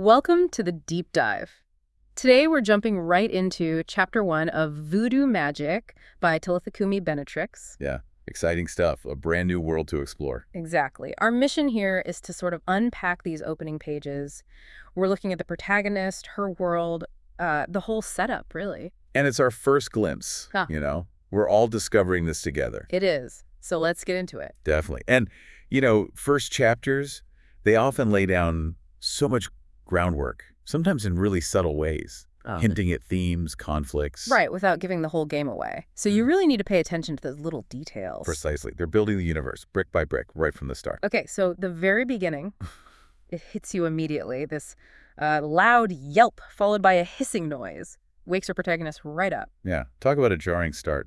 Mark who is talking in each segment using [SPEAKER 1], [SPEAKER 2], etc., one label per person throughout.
[SPEAKER 1] Welcome to the deep dive. Today we're jumping right into Chapter 1 of Voodoo Magic by Tilithakumi Benetrix.
[SPEAKER 2] Yeah, exciting stuff. A brand new world to explore.
[SPEAKER 1] Exactly. Our mission here is to sort of unpack these opening pages. We're looking at the protagonist, her world, the whole setup, really.
[SPEAKER 2] And it's our first glimpse,
[SPEAKER 1] Huh.
[SPEAKER 2] We're all discovering this together.
[SPEAKER 1] It is. So let's get into it.
[SPEAKER 2] Definitely. And, first chapters, they often lay down so much groundwork, sometimes in really subtle ways, hinting at themes, conflicts.
[SPEAKER 1] Right, without giving the whole game away. So you really need to pay attention to those little details.
[SPEAKER 2] Precisely. They're building the universe brick by brick right from the start.
[SPEAKER 1] Okay, so the very beginning, it hits you immediately. This loud yelp followed by a hissing noise wakes our protagonist right up.
[SPEAKER 2] Yeah, talk about a jarring start.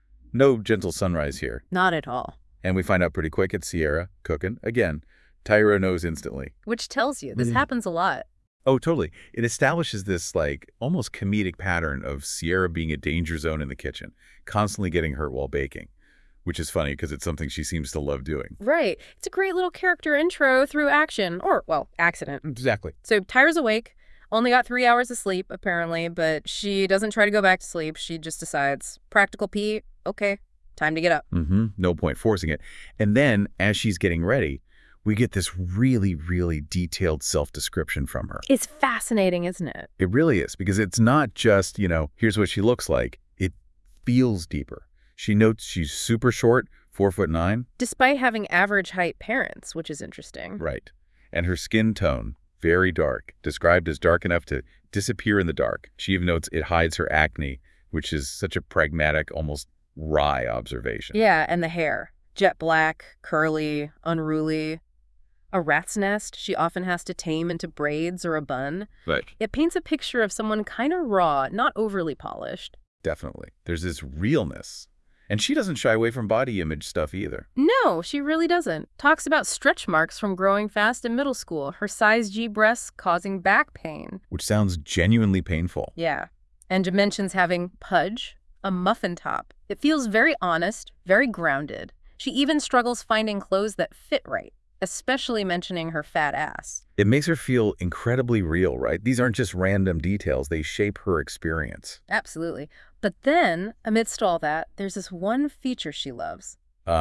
[SPEAKER 2] No gentle sunrise here.
[SPEAKER 1] Not at all.
[SPEAKER 2] And we find out pretty quick it's Sierra cooking. Again, Tyra knows instantly.
[SPEAKER 1] Which tells you this happens a lot.
[SPEAKER 2] Oh, totally. It establishes this, almost comedic pattern of Sierra being a danger zone in the kitchen, constantly getting hurt while baking, which is funny because it's something she seems to love doing.
[SPEAKER 1] Right. It's a great little character intro through action, or, well, accident.
[SPEAKER 2] Exactly.
[SPEAKER 1] So Tyra's awake, only got 3 hours of sleep, apparently, but she doesn't try to go back to sleep. She just decides, practical pee, okay, time to get up.
[SPEAKER 2] No point forcing it. And then, as she's getting ready, we get this really, really detailed self-description from her.
[SPEAKER 1] It's fascinating, isn't it?
[SPEAKER 2] It really is, because it's not just, here's what she looks like. It feels deeper. She notes she's super short, 4'9".
[SPEAKER 1] Despite having average height parents, which is interesting.
[SPEAKER 2] Right. And her skin tone, very dark, described as dark enough to disappear in the dark. She even notes it hides her acne, which is such a pragmatic, almost wry observation.
[SPEAKER 1] Yeah, and the hair. Jet black, curly, unruly. A rat's nest she often has to tame into braids or a bun.
[SPEAKER 2] Right.
[SPEAKER 1] It paints a picture of someone kind of raw, not overly polished.
[SPEAKER 2] Definitely. There's this realness. And she doesn't shy away from body image stuff either.
[SPEAKER 1] No, she really doesn't. Talks about stretch marks from growing fast in middle school, her size G breasts causing back pain.
[SPEAKER 2] Which sounds genuinely painful.
[SPEAKER 1] Yeah. And mentions having pudge, a muffin top. It feels very honest, very grounded. She even struggles finding clothes that fit right, especially mentioning her fat ass.
[SPEAKER 2] It makes her feel incredibly real, right? These aren't just random details. They shape her experience.
[SPEAKER 1] Absolutely. But then, amidst all that, there's this one feature she loves.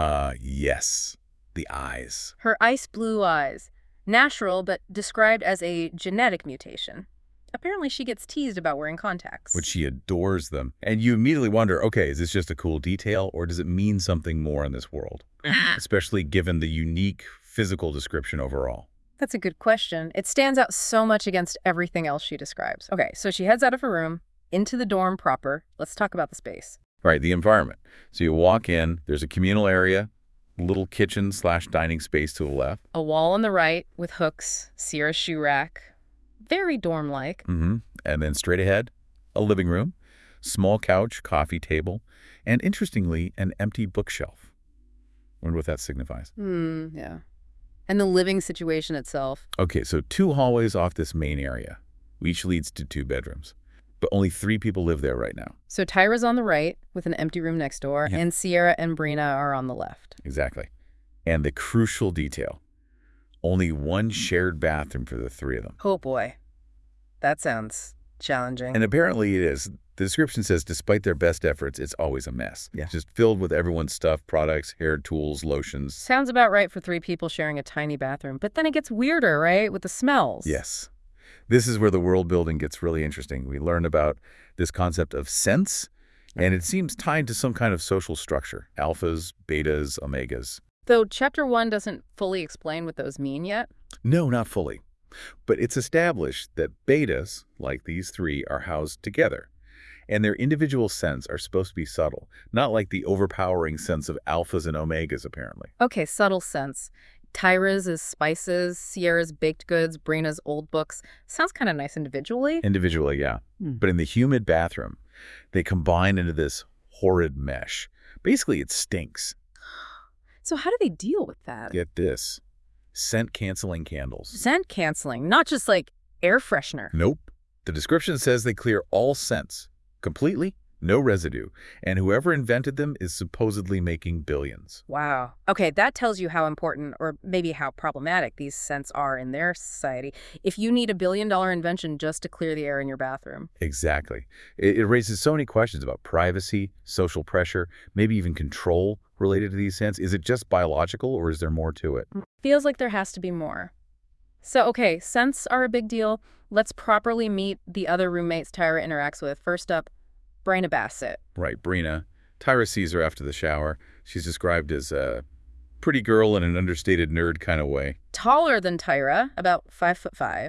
[SPEAKER 2] Yes. The eyes.
[SPEAKER 1] Her ice blue eyes. Natural, but described as a genetic mutation. Apparently she gets teased about wearing contacts.
[SPEAKER 2] Which she adores them. And you immediately wonder, okay, is this just a cool detail or does it mean something more in this world? Especially given the unique physical description overall.
[SPEAKER 1] That's a good question. It stands out so much against everything else she describes. Okay, so she heads out of her room, into the dorm proper. Let's talk about the space.
[SPEAKER 2] Right, the environment. So you walk in, there's a communal area, little kitchen/dining space to the left.
[SPEAKER 1] A wall on the right with hooks, Sierra's shoe rack. Very dorm-like.
[SPEAKER 2] And then straight ahead, a living room, small couch, coffee table, and interestingly, an empty bookshelf. Wonder what that signifies.
[SPEAKER 1] Yeah. And the living situation itself.
[SPEAKER 2] Okay, so 2 hallways off this main area. Each leads to 2 bedrooms. But only 3 people live there right now.
[SPEAKER 1] So Tyra's on the right with an empty room next door,
[SPEAKER 2] Yeah.
[SPEAKER 1] and Sierra and Brina are on the left.
[SPEAKER 2] Exactly. And the crucial detail, only 1 shared bathroom for the 3 of them.
[SPEAKER 1] Oh boy. That sounds challenging.
[SPEAKER 2] And apparently it is. The description says, despite their best efforts, it's always a mess.
[SPEAKER 1] Yeah.
[SPEAKER 2] Just filled with everyone's stuff, products, hair tools, lotions.
[SPEAKER 1] Sounds about right for 3 people sharing a tiny bathroom. But then it gets weirder, right? With the smells.
[SPEAKER 2] Yes. This is where the world building gets really interesting. We learn about this concept of sense, and it seems tied to some kind of social structure. Alphas, betas, omegas.
[SPEAKER 1] Though Chapter 1 doesn't fully explain what those mean yet.
[SPEAKER 2] No, not fully. But it's established that betas, like these 3, are housed together. And their individual scents are supposed to be subtle, not like the overpowering sense of alphas and omegas, apparently.
[SPEAKER 1] Okay, subtle sense. Tyra's is spices, Sierra's baked goods, Brina's old books. Sounds kind of nice individually.
[SPEAKER 2] Individually, yeah. But in the humid bathroom, they combine into this horrid mesh. Basically, it stinks.
[SPEAKER 1] So how do they deal with that?
[SPEAKER 2] Get this. Scent-canceling candles.
[SPEAKER 1] Scent canceling, not just like air freshener.
[SPEAKER 2] Nope. The description says they clear all scents. Completely No residue. And whoever invented them is supposedly making billions.
[SPEAKER 1] Wow. Okay, that tells you how important or maybe how problematic these scents are in their society. If you need $1 billion invention just to clear the air in your bathroom.
[SPEAKER 2] Exactly. It raises so many questions about privacy, social pressure, maybe even control related to these scents. Is it just biological or is there more to it?
[SPEAKER 1] Feels like there has to be more. So, okay, scents are a big deal. Let's properly meet the other roommates Tyra interacts with. First up, Bryna Bassett.
[SPEAKER 2] Right, Brina. Tyra sees her after the shower. She's described as a pretty girl in an understated nerd kind of way.
[SPEAKER 1] Taller than Tyra, about 5'5".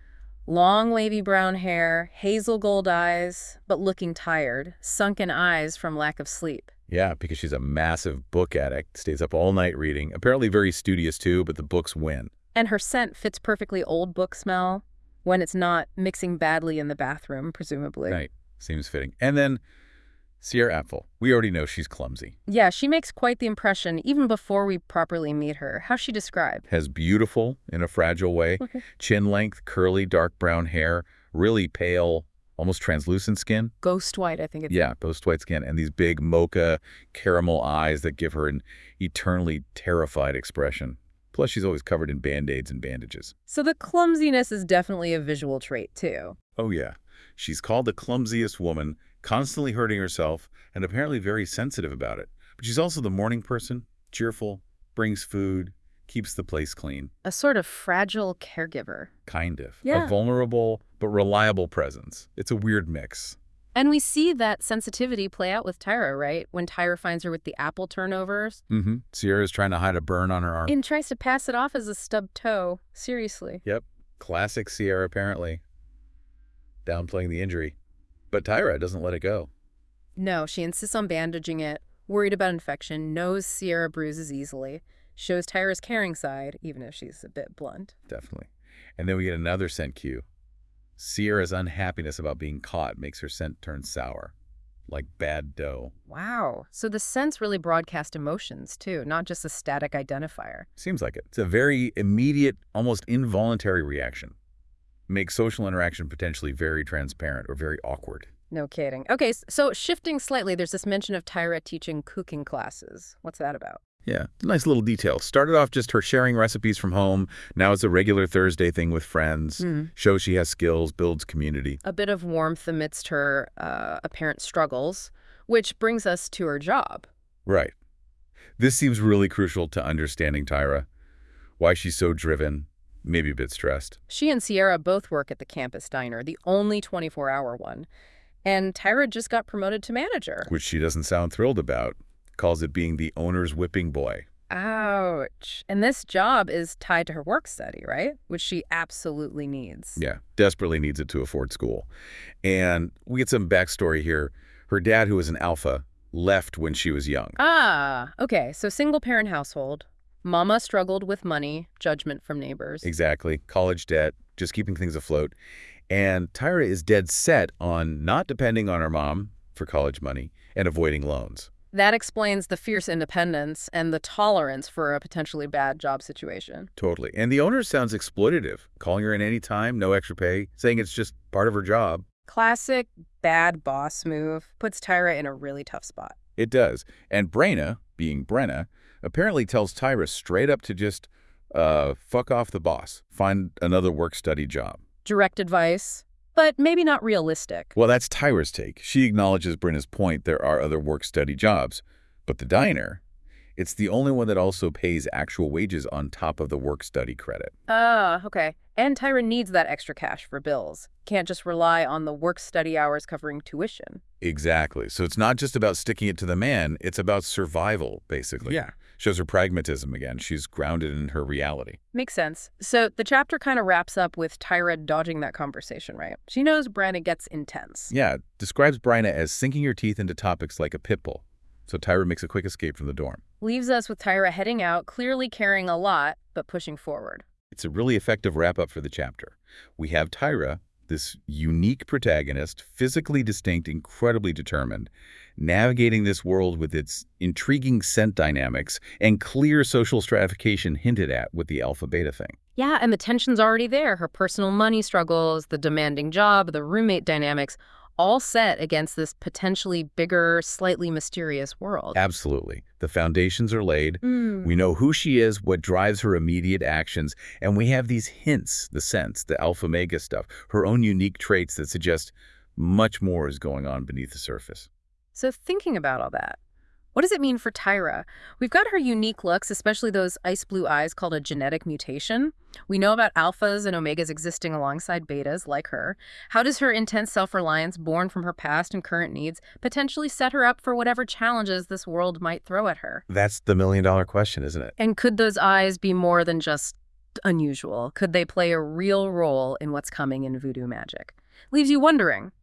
[SPEAKER 1] Long wavy brown hair, hazel gold eyes, but looking tired, sunken eyes from lack of sleep.
[SPEAKER 2] Yeah, because she's a massive book addict, stays up all night reading. Apparently very studious too, but the books win.
[SPEAKER 1] And her scent fits perfectly old book smell when it's not mixing badly in the bathroom, presumably.
[SPEAKER 2] Right, seems fitting. And then Sierra Apfel. We already know she's clumsy.
[SPEAKER 1] Yeah, she makes quite the impression even before we properly meet her. How's she described?
[SPEAKER 2] Has beautiful in a fragile way, chin length, curly, dark brown hair, really pale, almost translucent skin.
[SPEAKER 1] Ghost white, I think it's.
[SPEAKER 2] Yeah, ghost white skin, and these big mocha caramel eyes that give her an eternally terrified expression. Plus, she's always covered in Band-Aids and bandages.
[SPEAKER 1] So the clumsiness is definitely a visual trait, too.
[SPEAKER 2] Oh, yeah. She's called the clumsiest woman, constantly hurting herself, and apparently very sensitive about it. But she's also the morning person, cheerful, brings food, keeps the place clean.
[SPEAKER 1] A sort of fragile caregiver.
[SPEAKER 2] Kind of.
[SPEAKER 1] Yeah.
[SPEAKER 2] A vulnerable but reliable presence. It's a weird mix.
[SPEAKER 1] And we see that sensitivity play out with Tyra, right? When Tyra finds her with the apple turnovers.
[SPEAKER 2] Mm-hmm. Sierra's trying to hide a burn on her arm.
[SPEAKER 1] And tries to pass it off as a stubbed toe. Seriously.
[SPEAKER 2] Yep. Classic Sierra, apparently. Downplaying the injury. But Tyra doesn't let it go.
[SPEAKER 1] No, she insists on bandaging it, worried about infection, knows Sierra bruises easily, shows Tyra's caring side, even if she's a bit blunt.
[SPEAKER 2] Definitely. And then we get another scent cue. Sierra's unhappiness about being caught makes her scent turn sour, like bad dough.
[SPEAKER 1] Wow. So the scents really broadcast emotions, too, not just a static identifier.
[SPEAKER 2] Seems like it. It's a very immediate, almost involuntary reaction. Makes social interaction potentially very transparent or very awkward.
[SPEAKER 1] No kidding. Okay, so shifting slightly, there's this mention of Tyra teaching cooking classes. What's that about?
[SPEAKER 2] Yeah, nice little detail. Started off just her sharing recipes from home. Now it's a regular Thursday thing with friends. Shows she has skills, builds community.
[SPEAKER 1] A bit of warmth amidst her apparent struggles, which brings us to her job.
[SPEAKER 2] Right. This seems really crucial to understanding Tyra. Why she's so driven, maybe a bit stressed.
[SPEAKER 1] She and Sierra both work at the campus diner, the only 24-hour one. And Tyra just got promoted to manager.
[SPEAKER 2] Which she doesn't sound thrilled about. Calls it being the owner's whipping boy.
[SPEAKER 1] Ouch. And this job is tied to her work study, right? Which she absolutely needs.
[SPEAKER 2] Yeah, desperately needs it to afford school. And we get some backstory here. Her dad, who was an alpha, left when she was young.
[SPEAKER 1] Ah, okay. So single-parent household. Mama struggled with money, judgment from neighbors.
[SPEAKER 2] Exactly. College debt, just keeping things afloat. And Tyra is dead set on not depending on her mom for college money and avoiding loans.
[SPEAKER 1] That explains the fierce independence and the tolerance for a potentially bad job situation.
[SPEAKER 2] Totally. And the owner sounds exploitative, calling her in any time, no extra pay, saying it's just part of her job.
[SPEAKER 1] Classic bad boss move. Puts Tyra in a really tough spot.
[SPEAKER 2] It does. And Bryna, being Brenna, apparently tells Tyra straight up to just fuck off the boss, find another work-study job.
[SPEAKER 1] Direct advice, but maybe not realistic.
[SPEAKER 2] Well, that's Tyra's take. She acknowledges Brenna's point there are other work-study jobs. But the diner, it's the only one that also pays actual wages on top of the work-study credit.
[SPEAKER 1] Okay. And Tyra needs that extra cash for bills. Can't just rely on the work-study hours covering tuition.
[SPEAKER 2] Exactly. So it's not just about sticking it to the man. It's about survival, basically.
[SPEAKER 3] Yeah.
[SPEAKER 2] Shows her pragmatism again. She's grounded in her reality.
[SPEAKER 1] Makes sense. So the chapter kind of wraps up with Tyra dodging that conversation, right? She knows Bryna gets intense.
[SPEAKER 2] Yeah. Describes Bryna as sinking your teeth into topics like a pit bull. So Tyra makes a quick escape from the dorm.
[SPEAKER 1] Leaves us with Tyra heading out, clearly caring a lot, but pushing forward.
[SPEAKER 2] It's a really effective wrap-up for the chapter. We have Tyra, this unique protagonist, physically distinct, incredibly determined, navigating this world with its intriguing scent dynamics and clear social stratification hinted at with the alpha-beta thing.
[SPEAKER 1] Yeah, and the tension's already there. Her personal money struggles, the demanding job, the roommate dynamics, all set against this potentially bigger, slightly mysterious world.
[SPEAKER 2] Absolutely. The foundations are laid.
[SPEAKER 1] Mm.
[SPEAKER 2] We know who she is, what drives her immediate actions, and we have these hints, the sense, the alpha-mega stuff, her own unique traits that suggest much more is going on beneath the surface.
[SPEAKER 1] So thinking about all that, what does it mean for Tyra? We've got her unique looks, especially those ice blue eyes called a genetic mutation. We know about alphas and omegas existing alongside betas like her. How does her intense self-reliance, born from her past and current needs, potentially set her up for whatever challenges this world might throw at her?
[SPEAKER 2] That's the million-dollar question, isn't it?
[SPEAKER 1] And could those eyes be more than just unusual? Could they play a real role in what's coming in voodoo magic? Leaves you wondering,